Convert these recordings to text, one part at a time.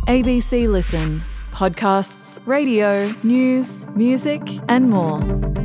ABC Listen. Podcasts, radio, news, music and more.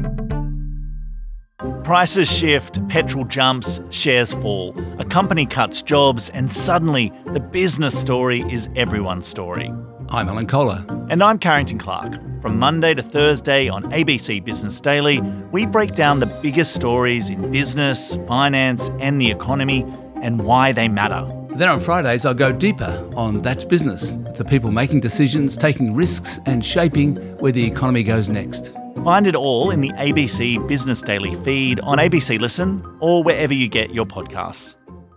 Prices shift, petrol jumps, shares fall. A company cuts jobs and suddenly the business story is everyone's story. I'm Alan Kohler. And I'm Carrington Clark. From Monday to Thursday on ABC Business Daily, we break down the biggest stories in business, finance and the economy and why they matter. Then on Fridays, I'll go deeper on That's Business, with the people making decisions, taking risks and shaping where the economy goes next. Find it all in the ABC Business Daily feed on ABC Listen or wherever you get your podcasts.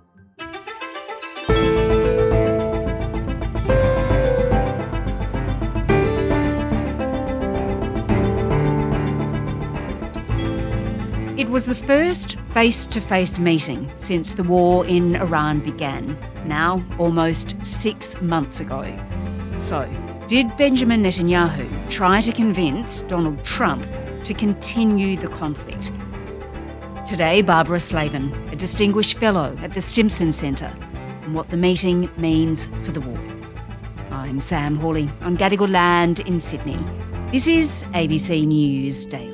It was the first face-to-face meeting since the war in Iran began, now almost 6 months ago. So, did Benjamin Netanyahu try to convince Donald Trump to continue the conflict? Today, Barbara Slavin, a distinguished fellow at the Stimson Centre, and what the meeting means for the war. I'm Sam Hawley on Gadigal land in Sydney. This is ABC News Daily.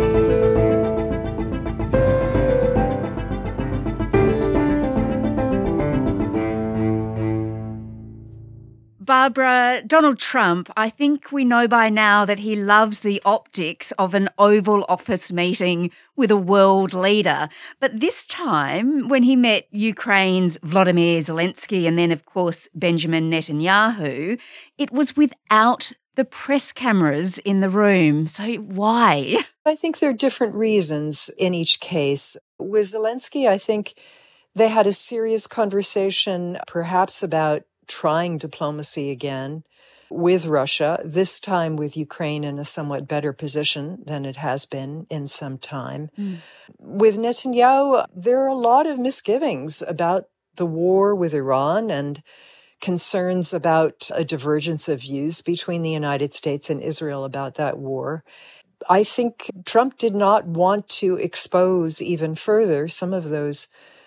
Barbara, Donald Trump, I think we know by now that he loves the optics of an Oval Office meeting with a world leader. But this time, when he met Ukraine's Volodymyr Zelensky and then, of course, Benjamin Netanyahu, it was without the press cameras in the room. So why? I think there are different reasons in each case. With Zelensky, I think they had a serious conversation, perhaps about trying diplomacy again with Russia, this time with Ukraine in a somewhat better position than it has been in some time. With Netanyahu, there are a lot of misgivings about the war with Iran and concerns about a divergence of views between the United States and Israel about that war. I think Trump did not want to expose even further some of those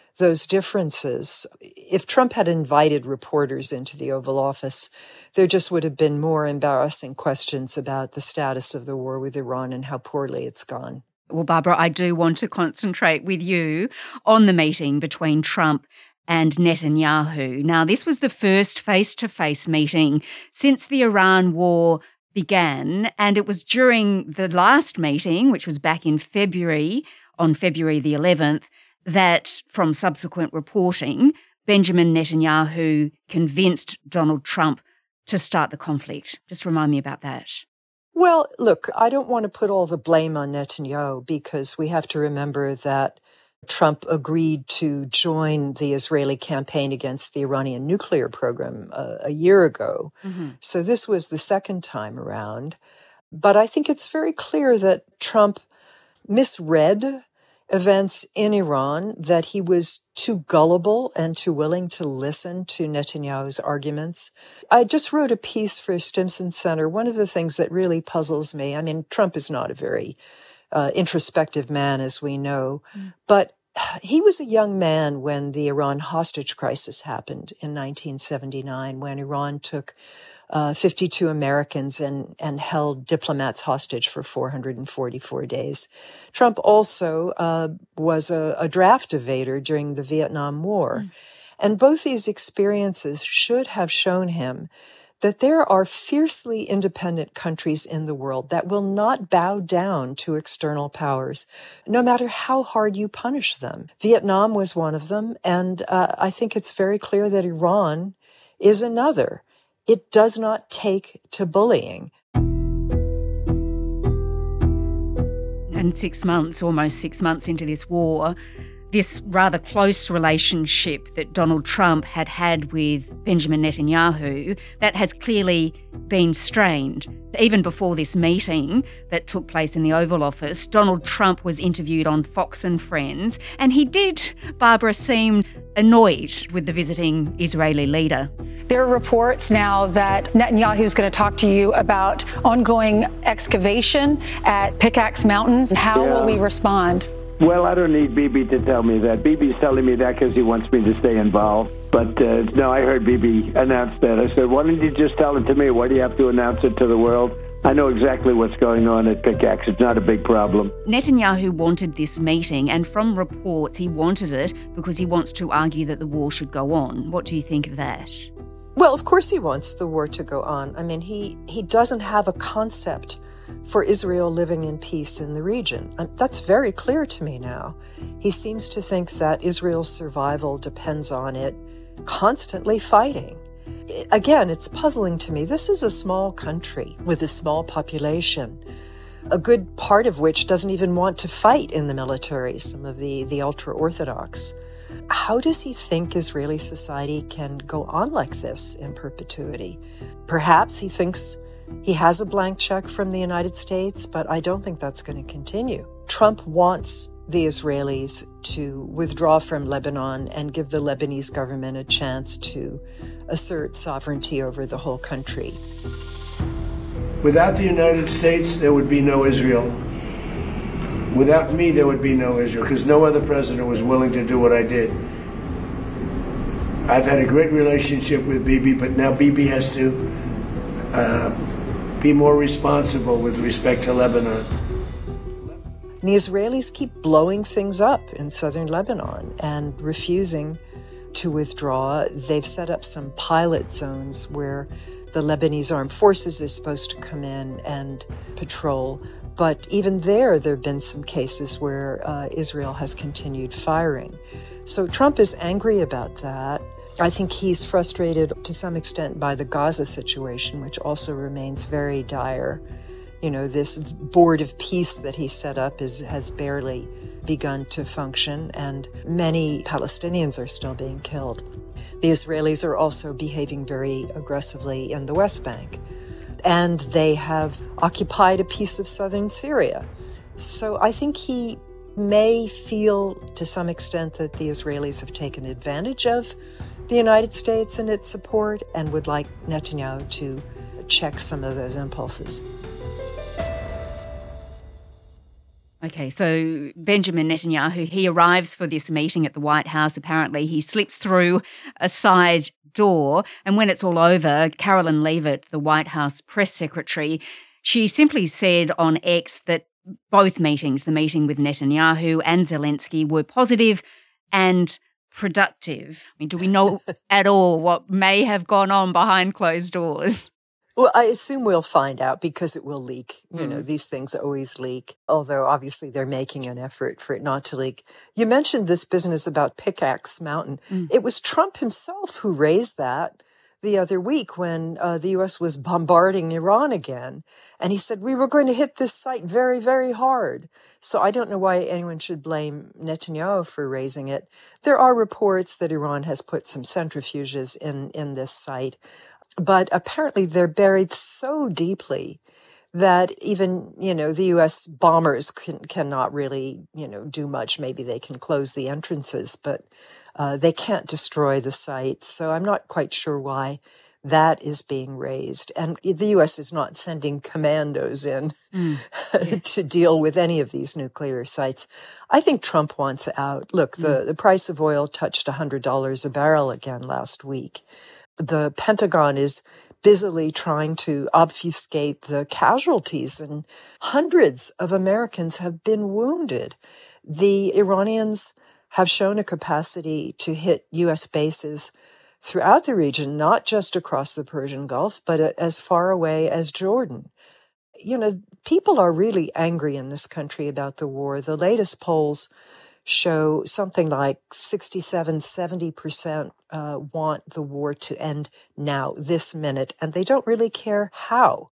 differences. If Trump had invited reporters into the Oval Office, there just would have been more embarrassing questions about the status of the war with Iran and how poorly it's gone. Well, Barbara, I do want to concentrate with you on the meeting between Trump and Netanyahu. Now, this was the first face-to-face meeting since the Iran war began, and it was during the last meeting, which was back in February, on February the 11th, that from subsequent reporting, Benjamin Netanyahu convinced Donald Trump to start the conflict. Just remind me about that. Well, look, I don't want to put all the blame on Netanyahu because we have to remember that Trump agreed to join the Israeli campaign against the Iranian nuclear program a year ago. So this was the second time around. But I think it's very clear that Trump misread events in Iran, that he was too gullible and too willing to listen to Netanyahu's arguments. I just wrote a piece for Stimson Center. One of the things that really puzzles me, I mean, Trump is not a very introspective man, as we know, but he was a young man when the Iran hostage crisis happened in 1979, when Iran took 52 Americans and held diplomats hostage for 444 days. Trump also was a draft evader during the Vietnam War. And both these experiences should have shown him that there are fiercely independent countries in the world that will not bow down to external powers, no matter how hard you punish them. Vietnam was one of them, and I think it's very clear that Iran is another. It does not take to bullying. And 6 months, almost 6 months into this war, this rather close relationship that Donald Trump had with Benjamin Netanyahu, that has clearly been strained. Even before this meeting that took place in the Oval Office, Donald Trump was interviewed on Fox and Friends, and he did, Barbara, seem annoyed with the visiting Israeli leader. There are reports now that Netanyahu is going to talk to you about ongoing excavation at Pickaxe Mountain. How will we respond? Well, I don't need Bibi to tell me that. Bibi's telling me that because he wants me to stay involved. But no, I heard Bibi announce that. I said, why don't you just tell it to me? Why do you have to announce it to the world? I know exactly what's going on at Pickaxe. It's not a big problem. Netanyahu wanted this meeting, and from reports, he wanted it because he wants to argue that the war should go on. What do you think of that? Well, of course he wants the war to go on. I mean, he doesn't have a concept for Israel living in peace in the region. That's very clear to me now. He seems to think that Israel's survival depends on it constantly fighting. Again, it's puzzling to me. This is a small country with a small population, a good part of which doesn't even want to fight in the military, some of the ultra-Orthodox. How does he think Israeli society can go on like this in perpetuity? Perhaps he thinks he has a blank check from the United States, but I don't think that's going to continue. Trump wants the Israelis to withdraw from Lebanon and give the Lebanese government a chance to assert sovereignty over the whole country. Without the United States, there would be no Israel. Without me, there would be no Israel, because no other president was willing to do what I did. I've had a great relationship with Bibi, but now Bibi has to be more responsible with respect to Lebanon. The Israelis keep blowing things up in southern Lebanon and refusing to withdraw. They've set up some pilot zones where the Lebanese armed forces is supposed to come in and patrol. But even there have been some cases where Israel has continued firing. So Trump is angry about that. I think he's frustrated to some extent by the Gaza situation, which also remains very dire. You know, this board of peace that he set up has barely begun to function, and many Palestinians are still being killed. The Israelis are also behaving very aggressively in the West Bank, and they have occupied a piece of southern Syria. So I think he may feel to some extent that the Israelis have taken advantage of the United States and its support and would like Netanyahu to check some of those impulses. Okay, so Benjamin Netanyahu, he arrives for this meeting at the White House. Apparently, he slips through a side door, and when it's all over, Carolyn Leavitt, the White House press secretary, she simply said on X that both meetings, the meeting with Netanyahu and Zelensky, were positive and productive. I mean, do we know at all what may have gone on behind closed doors? Well, I assume we'll find out because it will leak. You know, these things always leak, although obviously they're making an effort for it not to leak. You mentioned this business about Pickaxe Mountain. It was Trump himself who raised that the other week when the U.S. was bombarding Iran again. And he said, we were going to hit this site very, very hard. So I don't know why anyone should blame Netanyahu for raising it. There are reports that Iran has put some centrifuges in this site. But apparently they're buried so deeply that even, the U.S. bombers cannot really, do much. Maybe they can close the entrances, but they can't destroy the site. So I'm not quite sure why that is being raised. And the U.S. is not sending commandos in to deal with any of these nuclear sites. I think Trump wants out. Look, the price of oil touched $100 a barrel again last week. The Pentagon is busily trying to obfuscate the casualties, and hundreds of Americans have been wounded. The Iranians have shown a capacity to hit U.S. bases throughout the region, not just across the Persian Gulf, but as far away as Jordan. People are really angry in this country about the war. The latest polls show something like 67-70% want the war to end now, this minute, and they don't really care how.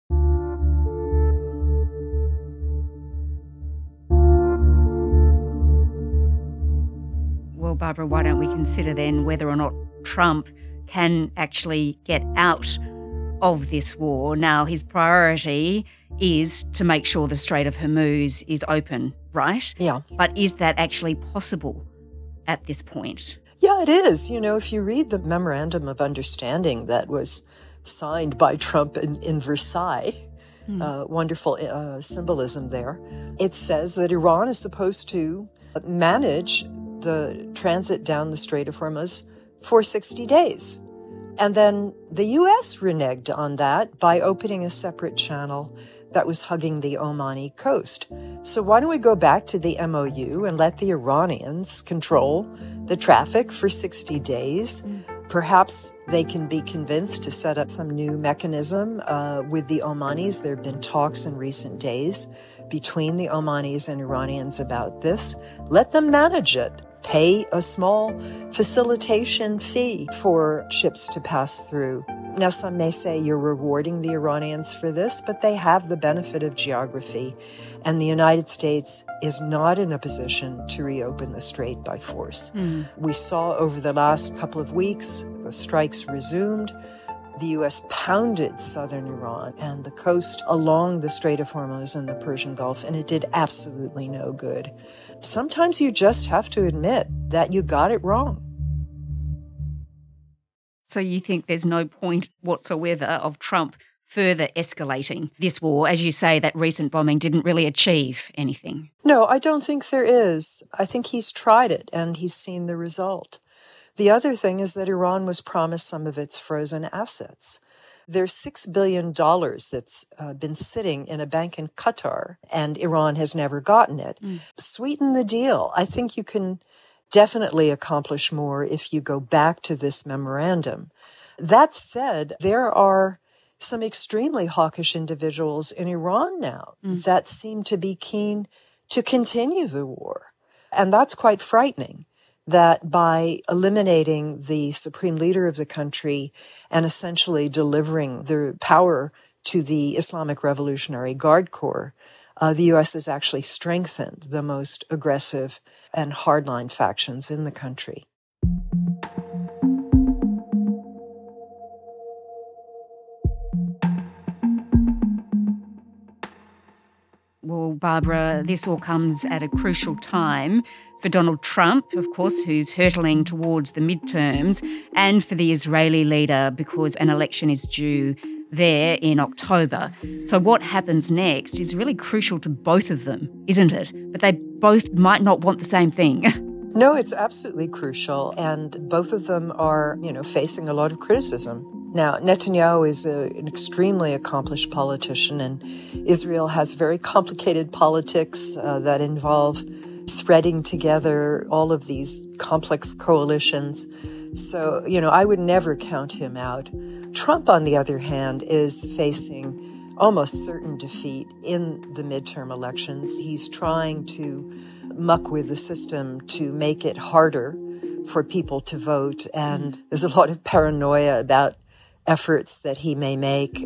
Well, Barbara, why don't we consider then whether or not Trump can actually get out of this war? Now, his priority is to make sure the Strait of Hormuz is open, right? Yeah. But is that actually possible at this point? Yeah, it is. If you read the memorandum of understanding that was signed by Trump in Versailles, wonderful symbolism there. It says that Iran is supposed to manage the transit down the Strait of Hormuz for 60 days. And then the U.S. reneged on that by opening a separate channel that was hugging the Omani coast. So why don't we go back to the MOU and let the Iranians control the traffic for 60 days? Perhaps they can be convinced to set up some new mechanism with the Omanis. There have been talks in recent days between the Omanis and Iranians about this. Let them manage it. Pay a small facilitation fee for ships to pass through. Now, some may say you're rewarding the Iranians for this, but they have the benefit of geography, and the United States is not in a position to reopen the strait by force. We saw over the last couple of weeks, the strikes resumed. The U.S. pounded southern Iran and the coast along the Strait of Hormuz and the Persian Gulf, and it did absolutely no good. Sometimes you just have to admit that you got it wrong. So you think there's no point whatsoever of Trump further escalating this war? As you say, that recent bombing didn't really achieve anything. No, I don't think there is. I think he's tried it and he's seen the result. The other thing is that Iran was promised some of its frozen assets. There's $6 billion that's been sitting in a bank in Qatar, and Iran has never gotten it. Sweeten the deal. I think you can definitely accomplish more if you go back to this memorandum. That said, there are some extremely hawkish individuals in Iran now that seem to be keen to continue the war. And that's quite frightening, that by eliminating the supreme leader of the country and essentially delivering the power to the Islamic Revolutionary Guard Corps, the U.S. has actually strengthened the most aggressive and hardline factions in the country. Well, Barbara, this all comes at a crucial time for Donald Trump, of course, who's hurtling towards the midterms, and for the Israeli leader because an election is due there in October. So what happens next is really crucial to both of them, isn't it? But they both might not want the same thing. No, it's absolutely crucial. And both of them are, facing a lot of criticism. Now, Netanyahu is an extremely accomplished politician, and Israel has very complicated politics that involve threading together all of these complex coalitions. So, I would never count him out. Trump, on the other hand, is facing almost certain defeat in the midterm elections. He's trying to muck with the system to make it harder for people to vote, and there's a lot of paranoia about efforts that he may make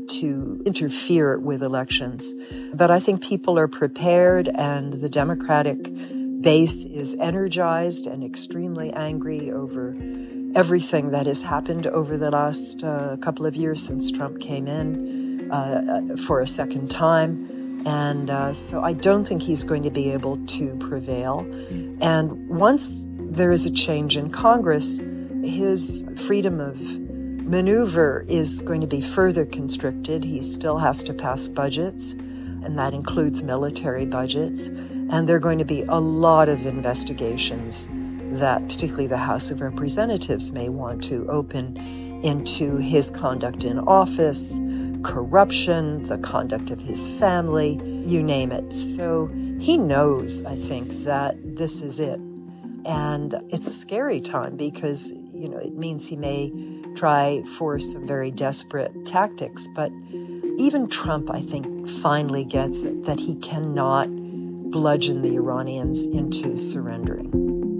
to interfere with elections. But I think people are prepared, and the Democratic base is energized and extremely angry over everything that has happened over the last couple of years since Trump came in for a second time. And so I don't think he's going to be able to prevail. And once there is a change in Congress, his freedom of maneuver is going to be further constricted. He still has to pass budgets, and that includes military budgets. And there are going to be a lot of investigations that particularly the House of Representatives may want to open into his conduct in office, corruption, the conduct of his family, you name it. So he knows, I think, that this is it. And it's a scary time because, it means he may try for some very desperate tactics. But even Trump, I think, finally gets it, that he cannot bludgeon the Iranians into surrendering.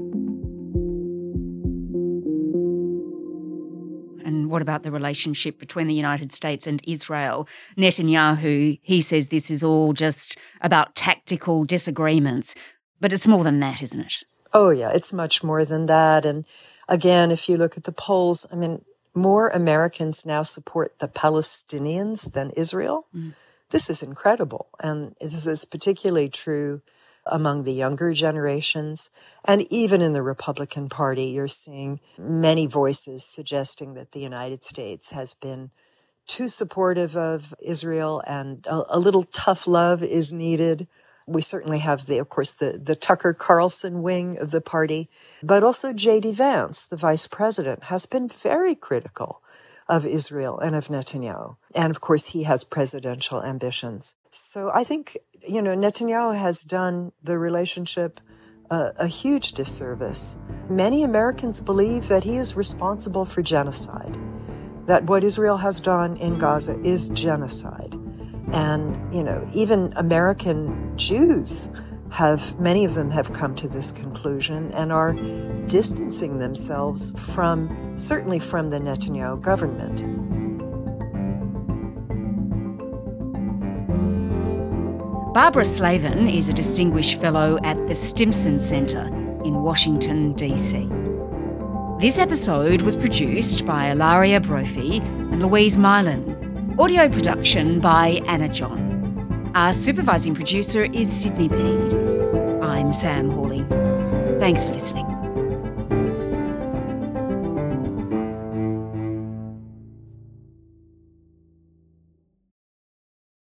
And what about the relationship between the United States and Israel? Netanyahu, he says this is all just about tactical disagreements. But it's more than that, isn't it? Oh, yeah, it's much more than that. And again, if you look at the polls, more Americans now support the Palestinians than Israel. This is incredible. And this is particularly true among the younger generations. And even in the Republican Party, you're seeing many voices suggesting that the United States has been too supportive of Israel, and a little tough love is needed. We certainly have, of course, the Tucker Carlson wing of the party, but also J.D. Vance, the vice president, has been very critical of Israel and of Netanyahu. And of course, he has presidential ambitions. So I think, Netanyahu has done the relationship a huge disservice. Many Americans believe that he is responsible for genocide, that what Israel has done in Gaza is genocide. And, even American Jews many of them have come to this conclusion and are distancing themselves certainly from the Netanyahu government. Barbara Slavin is a Distinguished Fellow at the Stimson Center in Washington, D.C. This episode was produced by Ilaria Brophy and Louise Mylan. Audio production by Anna John. Our supervising producer is Sydney Peed. I'm Sam Hawley. Thanks for listening.